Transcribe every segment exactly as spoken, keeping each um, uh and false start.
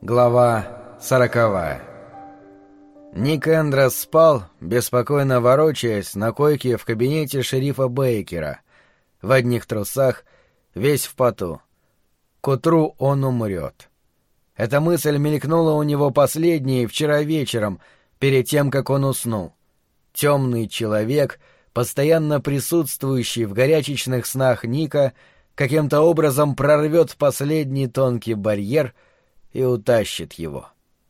Глава сороковая. Ник Эндрос спал, беспокойно ворочаясь на койке в кабинете шерифа Бейкера, в одних трусах, весь в поту. К утру он умрет. Эта мысль мелькнула у него последней вчера вечером, перед тем, как он уснул. Темный человек, постоянно присутствующий в горячечных снах Ника, каким-то образом прорвет последний тонкий барьер и утащит его.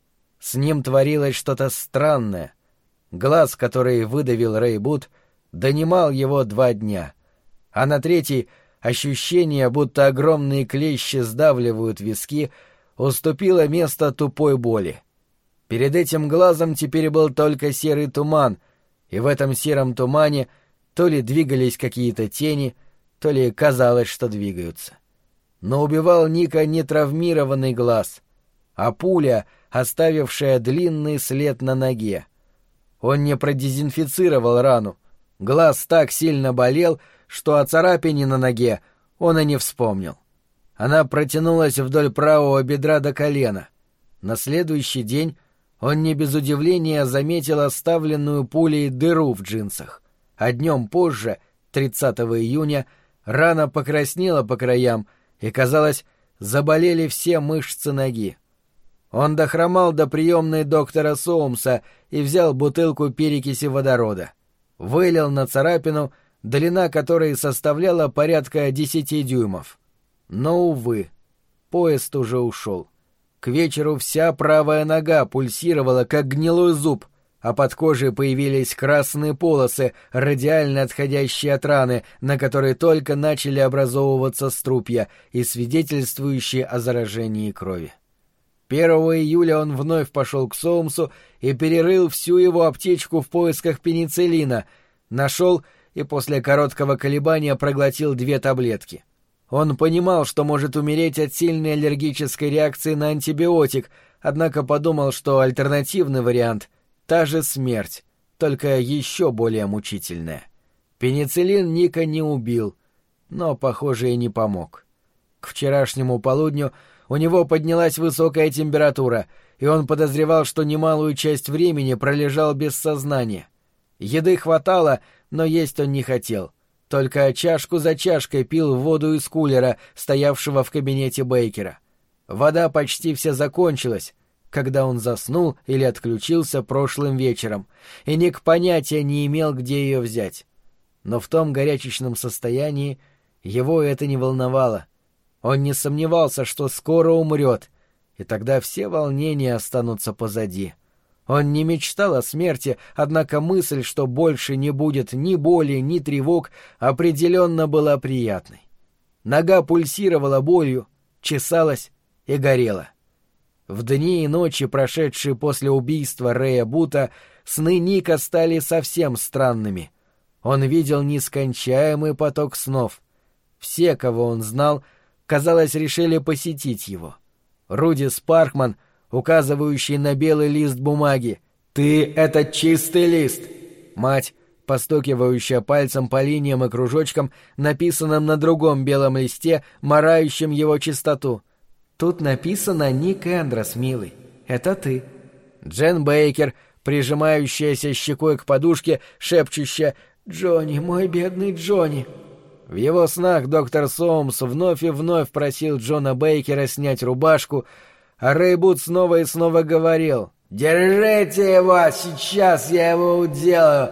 С ним творилось что-то странное. Глаз, который выдавил Рейбут, донимал его два дня, а на третий ощущение, будто огромные клещи сдавливают виски, уступило место тупой боли. Перед этим глазом теперь был только серый туман, и в этом сером тумане то ли двигались какие-то тени, то ли казалось, что двигаются. Но убивал Ника не травмированный глаз, а пуля, оставившая длинный след на ноге. Он не продезинфицировал рану. Глаз так сильно болел, что о царапине на ноге он и не вспомнил. Она протянулась вдоль правого бедра до колена. На следующий день он не без удивления заметил оставленную пулей дыру в джинсах. А днем позже, тридцатого июня, рана покраснела по краям, и, казалось, заболели все мышцы ноги. Он дохромал до приемной доктора Соумса и взял бутылку перекиси водорода. Вылил на царапину, длина которой составляла порядка десяти дюймов. Но, увы, поезд уже ушел. К вечеру вся правая нога пульсировала, как гнилой зуб, а под кожей появились красные полосы, радиально отходящие от раны, на которой только начали образовываться струпья и свидетельствующие о заражении крови. Первого июля он вновь пошел к Соумсу и перерыл всю его аптечку в поисках пенициллина, нашел и после короткого колебания проглотил две таблетки. Он понимал, что может умереть от сильной аллергической реакции на антибиотик, однако подумал, что альтернативный вариант — та же смерть, только еще более мучительная. Пенициллин Ника не убил, но, похоже, и не помог. К вчерашнему полудню у него поднялась высокая температура, и он подозревал, что немалую часть времени пролежал без сознания. Еды хватало, но есть он не хотел. Только чашку за чашкой пил воду из кулера, стоявшего в кабинете Бейкера. Вода почти вся закончилась, когда он заснул или отключился прошлым вечером, и Ник понятия не имел, где ее взять. Но в том горячечном состоянии его это не волновало. Он не сомневался, что скоро умрет, и тогда все волнения останутся позади. Он не мечтал о смерти, однако мысль, что больше не будет ни боли, ни тревог, определенно была приятной. Нога пульсировала болью, чесалась и горела. В дни и ночи, прошедшие после убийства Рэя Бута, сны Ника стали совсем странными. Он видел нескончаемый поток снов. Все, кого он знал, казалось, решили посетить его. Руди Спаркман, указывающий на белый лист бумаги. «Ты — это чистый лист!» Мать, постукивающая пальцем по линиям и кружочкам, написанным на другом белом листе, марающим его чистоту. «Тут написано Ник Эндрос, милый. Это ты». Джен Бейкер, прижимающаяся щекой к подушке, шепчущая «Джонни, мой бедный Джонни». В его снах доктор Соумс вновь и вновь просил Джона Бейкера снять рубашку, а Рейбут снова и снова говорил: «Держите его, сейчас я его уделаю!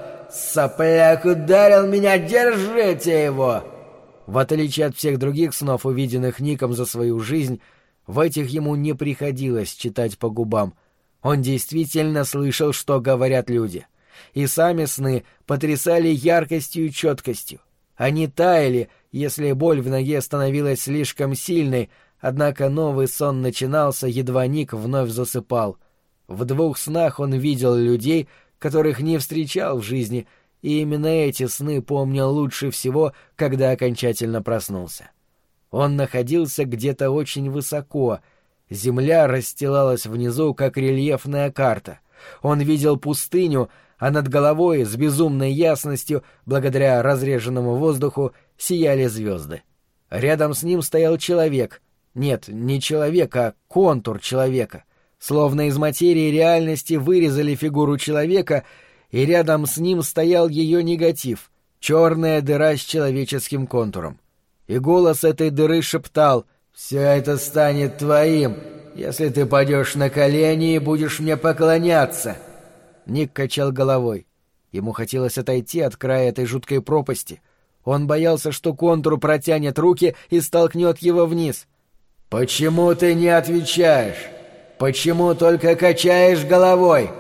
Сопляк ударил меня, держите его!» В отличие от всех других снов, увиденных Ником за свою жизнь, в этих ему не приходилось читать по губам. Он действительно слышал, что говорят люди. И сами сны потрясали яркостью и четкостью. Они таяли, если боль в ноге становилась слишком сильной, однако новый сон начинался, едва Ник вновь засыпал. В двух снах он видел людей, которых не встречал в жизни, и именно эти сны помнил лучше всего, когда окончательно проснулся. Он находился где-то очень высоко, земля расстилалась внизу, как рельефная карта. Он видел пустыню, а над головой с безумной ясностью, благодаря разреженному воздуху, сияли звезды. Рядом с ним стоял человек. Нет, не человек, а контур человека. Словно из материи реальности вырезали фигуру человека, и рядом с ним стоял ее негатив — черная дыра с человеческим контуром. И голос этой дыры шептал: «Все это станет твоим, если ты пойдешь на колени и будешь мне поклоняться». Ник качал головой. Ему хотелось отойти от края этой жуткой пропасти. Он боялся, что контур протянет руки и столкнет его вниз. «Почему ты не отвечаешь? Почему только качаешь головой?»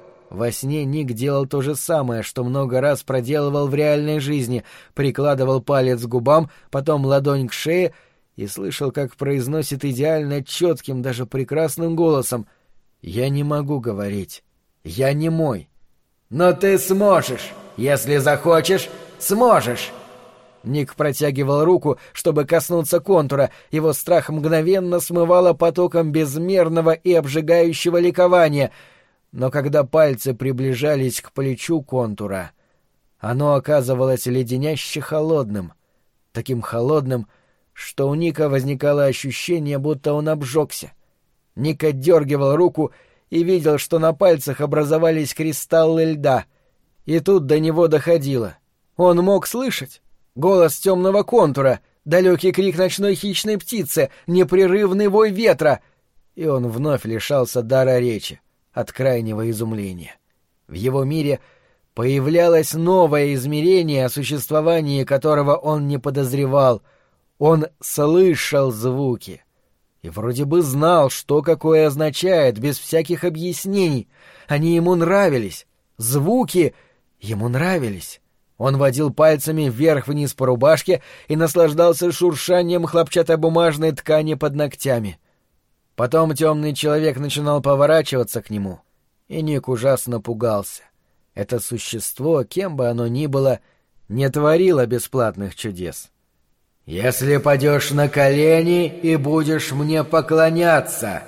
Во сне Ник делал то же самое, что много раз проделывал в реальной жизни, прикладывал палец к губам, потом ладонь к шее и слышал, как произносит идеально четким, даже прекрасным голосом: «Я не могу говорить. Я немой». «Но ты сможешь! Если захочешь, сможешь!» Ник протягивал руку, чтобы коснуться контура, его страх мгновенно смывало потоком безмерного и обжигающего ликования. Но когда пальцы приближались к плечу контура, оно оказывалось леденяще холодным, таким холодным, что у Ника возникало ощущение, будто он обжегся. Ник отдергивал руку и видел, что на пальцах образовались кристаллы льда. И тут до него доходило. Он мог слышать голос темного контура, далекий крик ночной хищной птицы, непрерывный вой ветра, и он вновь лишался дара речи от крайнего изумления. В его мире появлялось новое измерение, о существовании которого он не подозревал. Он слышал звуки и вроде бы знал, что какое означает, без всяких объяснений. Они ему нравились. Звуки ему нравились. Он водил пальцами вверх-вниз по рубашке и наслаждался шуршанием хлопчатобумажной ткани под ногтями. Потом темный человек начинал поворачиваться к нему, и Ник ужасно пугался. Это существо, кем бы оно ни было, не творило бесплатных чудес. «Если падешь на колени и будешь мне поклоняться!»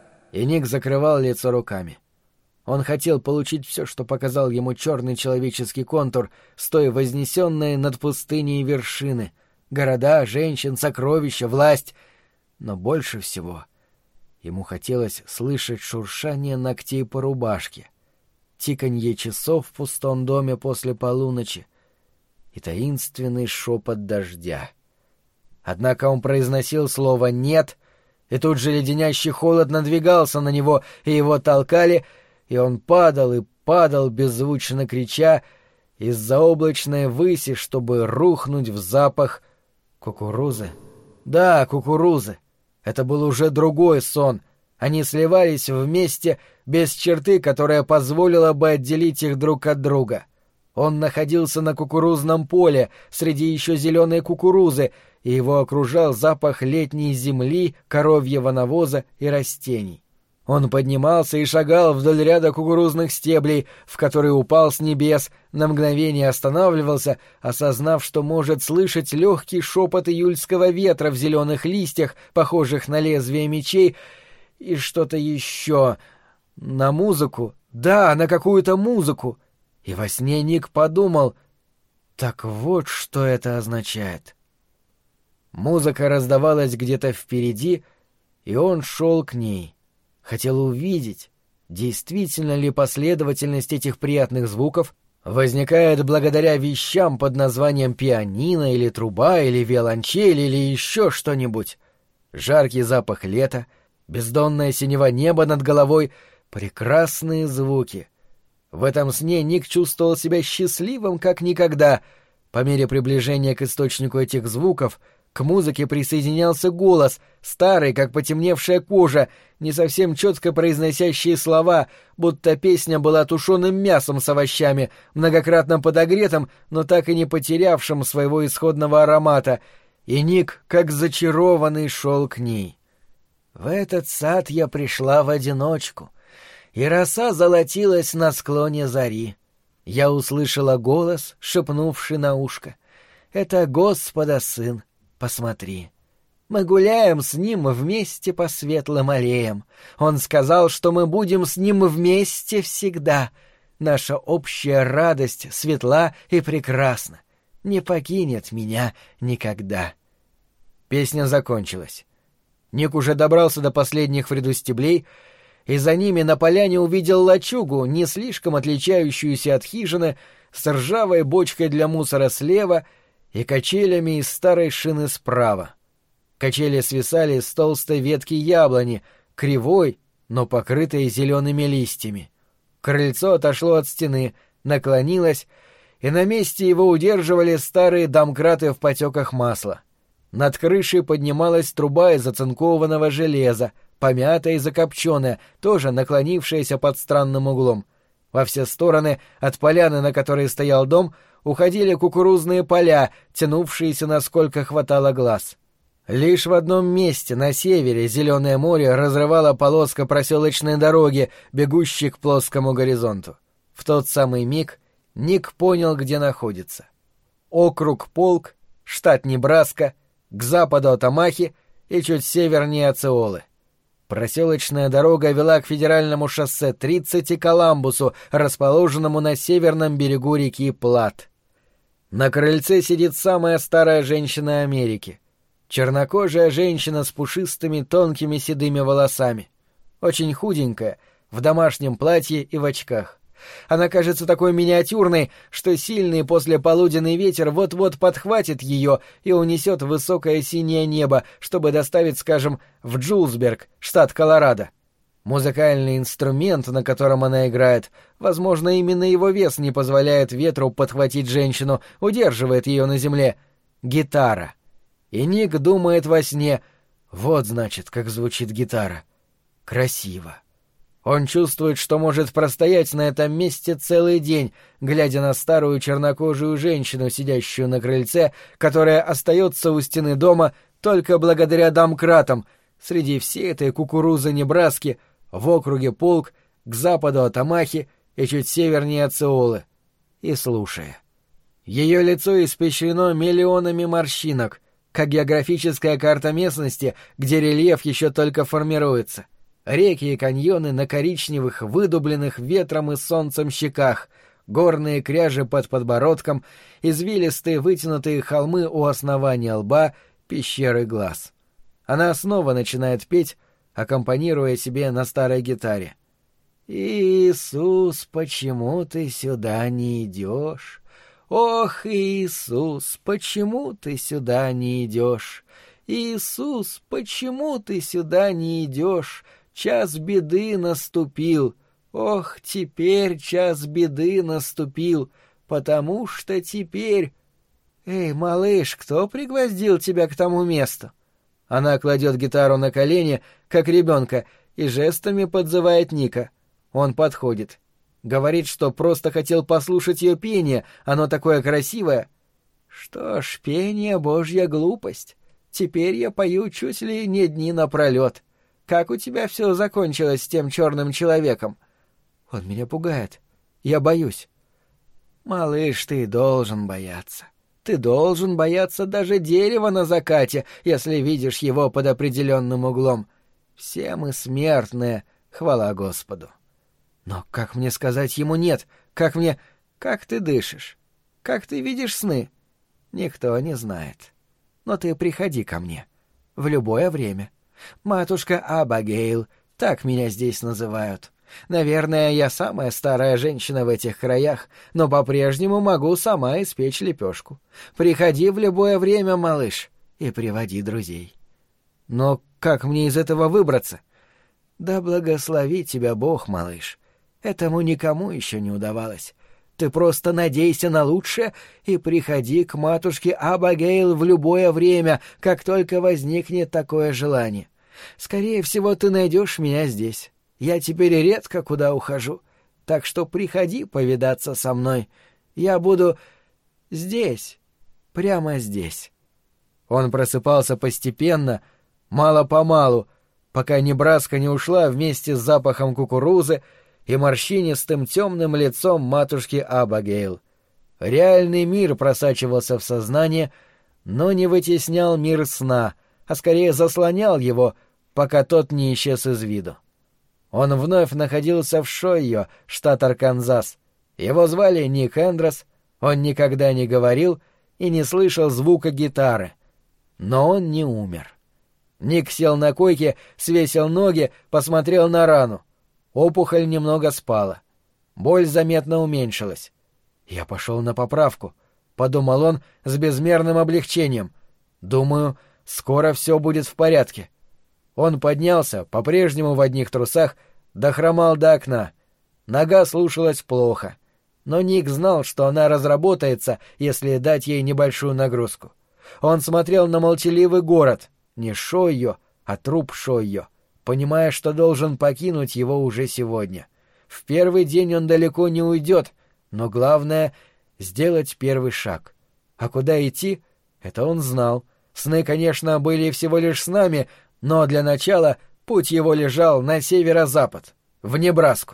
И Ник закрывал лицо руками. Он хотел получить все, что показал ему черный человеческий контур с той вознесенной над пустыней вершины — города, женщин, сокровища, власть. Но больше всего ему хотелось слышать шуршание ногтей по рубашке, тиканье часов в пустом доме после полуночи и таинственный шепот дождя. Однако он произносил слово «нет», и тут же леденящий холод надвигался на него, и его толкали, и он падал и падал, беззвучно крича, из-за облачной выси, чтобы рухнуть в запах кукурузы. Да, кукурузы. Это был уже другой сон. Они сливались вместе, без черты, которая позволила бы отделить их друг от друга. Он находился на кукурузном поле, среди еще зеленой кукурузы, и его окружал запах летней земли, коровьего навоза и растений. Он поднимался и шагал вдоль ряда кукурузных стеблей, в который упал с небес, на мгновение останавливался, осознав, что может слышать легкий шепот июльского ветра в зеленых листьях, похожих на лезвия мечей, и что-то еще. На музыку? Да, на какую-то музыку. И во сне Ник подумал: так вот что это означает. Музыка раздавалась где-то впереди, и он шел к ней. Хотел увидеть, действительно ли последовательность этих приятных звуков возникает благодаря вещам под названием пианино или труба или виолончель или еще что-нибудь. Жаркий запах лета, бездонное синево небо над головой, прекрасные звуки. В этом сне Ник чувствовал себя счастливым как никогда. По мере приближения к источнику этих звуков к музыке присоединялся голос, старый, как потемневшая кожа, не совсем четко произносящие слова, будто песня была тушеным мясом с овощами, многократно подогретым, но так и не потерявшим своего исходного аромата, и Ник, как зачарованный, шел к ней. «В этот сад я пришла в одиночку, и роса золотилась на склоне зари. Я услышала голос, шепнувший на ушко: это Господа сын. Посмотри, мы гуляем с ним вместе по светлым аллеям. Он сказал, что мы будем с ним вместе всегда. Наша общая радость светла и прекрасна. Не покинет меня никогда». Песня закончилась. Ник уже добрался до последних в ряду стеблей и за ними на поляне увидел лачугу, не слишком отличающуюся от хижины, с ржавой бочкой для мусора слева и качелями из старой шины справа. Качели свисали с толстой ветки яблони, кривой, но покрытой зелеными листьями. Крыльцо отошло от стены, наклонилось, и на месте его удерживали старые домкраты в потеках масла. Над крышей поднималась труба из оцинкованного железа, помятая и закопченная, тоже наклонившаяся под странным углом. Во все стороны от поляны, на которой стоял дом, уходили кукурузные поля, тянувшиеся насколько хватало глаз. Лишь в одном месте, на севере, зеленое море разрывала полоска проселочной дороги, бегущей к плоскому горизонту. В тот самый миг Ник понял, где находится. Округ Полк, штат Небраска, к западу от Омахи и чуть севернее от Сеолы. Проселочная дорога вела к федеральному шоссе тридцать и Коламбусу, расположенному на северном берегу реки Плат. На крыльце сидит самая старая женщина Америки. Чернокожая женщина с пушистыми тонкими седыми волосами. Очень худенькая, в домашнем платье и в очках. Она кажется такой миниатюрной, что сильный послеполуденный ветер вот-вот подхватит ее и унесет в высокое синее небо, чтобы доставить, скажем, в Джулсберг, штат Колорадо. Музыкальный инструмент, на котором она играет, возможно, именно его вес не позволяет ветру подхватить женщину, удерживает ее на земле. Гитара. И Ник думает во сне: вот, значит, как звучит гитара. Красиво. Он чувствует, что может простоять на этом месте целый день, глядя на старую чернокожую женщину, сидящую на крыльце, которая остается у стены дома только благодаря домкратам, среди всей этой кукурузы Небраски, в округе Полк, к западу от Омахи и чуть севернее от Сеолы, и слушая. Ее лицо испещрено миллионами морщинок, как географическая карта местности, где рельеф еще только формируется. Реки и каньоны на коричневых, выдубленных ветром и солнцем щеках, горные кряжи под подбородком, извилистые вытянутые холмы у основания лба, пещеры глаз. Она снова начинает петь, аккомпанируя себе на старой гитаре. «Иисус, почему ты сюда не идешь? Ох, Иисус, почему ты сюда не идешь? Иисус, почему ты сюда не идешь? Час беды наступил. Ох, теперь час беды наступил, потому что теперь... Эй, малыш, кто пригвоздил тебя к тому месту?» Она кладет гитару на колени, как ребенка, и жестами подзывает Ника. Он подходит. Говорит, что просто хотел послушать ее пение, оно такое красивое. Что ж, пение — божья глупость. Теперь я пою чуть ли не дни напролет. Как у тебя все закончилось с тем черным человеком? Он меня пугает. Я боюсь. Малыш, ты должен бояться. Ты должен бояться даже дерева на закате, если видишь его под определенным углом. Все мы смертные, хвала Господу. Но как мне сказать ему «нет»? Как мне... Как ты дышишь? Как ты видишь сны? Никто не знает. Но ты приходи ко мне. В любое время. Матушка Абагейл, так меня здесь называют. Наверное, я самая старая женщина в этих краях, но по-прежнему могу сама испечь лепешку. Приходи в любое время, малыш, и приводи друзей. Но как мне из этого выбраться? Да благослови тебя Бог, малыш. Этому никому еще не удавалось. Ты просто надейся на лучшее и приходи к матушке Абагейл в любое время, как только возникнет такое желание. Скорее всего, ты найдешь меня здесь. Я теперь редко куда ухожу, так что приходи повидаться со мной. Я буду здесь, прямо здесь». Он просыпался постепенно, мало-помалу, пока Небраска не ушла вместе с запахом кукурузы и морщинистым темным лицом матушки Абагейл. Реальный мир просачивался в сознание, но не вытеснял мир сна, а скорее заслонял его, пока тот не исчез из виду. Он вновь находился в Шойо, штат Арканзас. Его звали Ник Эндрос, он никогда не говорил и не слышал звука гитары. Но он не умер. Ник сел на койке, свесил ноги, посмотрел на рану. Опухоль немного спала. Боль заметно уменьшилась. «Я пошел на поправку», — подумал он с безмерным облегчением. «Думаю, скоро все будет в порядке». Он поднялся, по-прежнему в одних трусах, дохромал до окна. Нога слушалась плохо. Но Ник знал, что она разработается, если дать ей небольшую нагрузку. Он смотрел на молчаливый город, не Шойо, а труп Шойо, понимая, что должен покинуть его уже сегодня. В первый день он далеко не уйдет, но главное — сделать первый шаг. А куда идти — это он знал. Сны, конечно, были всего лишь снами, но для начала путь его лежал на северо-запад, в Небраску.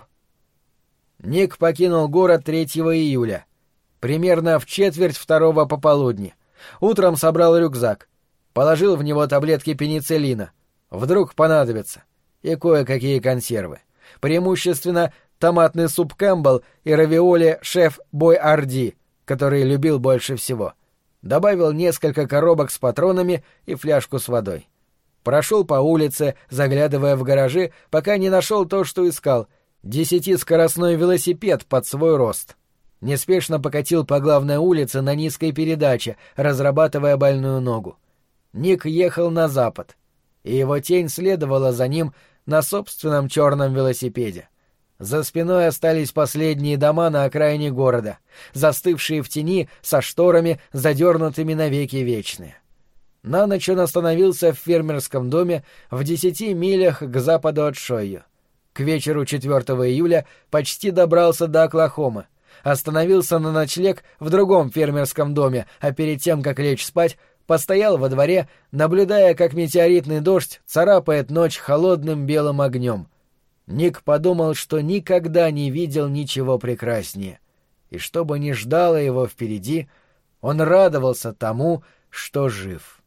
Ник покинул город третьего июля, примерно в четверть второго пополудни. Утром собрал рюкзак, положил в него таблетки пенициллина. Вдруг понадобится. И кое-какие консервы. Преимущественно томатный суп Кэмпбелл и равиоли шеф Бойарди, который любил больше всего. Добавил несколько коробок с патронами и фляжку с водой. Прошел по улице, заглядывая в гаражи, пока не нашел то, что искал — десятискоростной велосипед под свой рост. Неспешно покатил по главной улице на низкой передаче, разрабатывая больную ногу. Ник ехал на запад, и его тень следовала за ним на собственном черном велосипеде. За спиной остались последние дома на окраине города, застывшие в тени со шторами, задернутыми навеки вечные. На ночь он остановился в фермерском доме в десяти милях к западу от Шойо. К вечеру четвертого июля почти добрался до Оклахомы. Остановился на ночлег в другом фермерском доме, а перед тем, как лечь спать, постоял во дворе, наблюдая, как метеоритный дождь царапает ночь холодным белым огнем. Ник подумал, что никогда не видел ничего прекраснее. И что бы ни ждало его впереди, он радовался тому, что жив.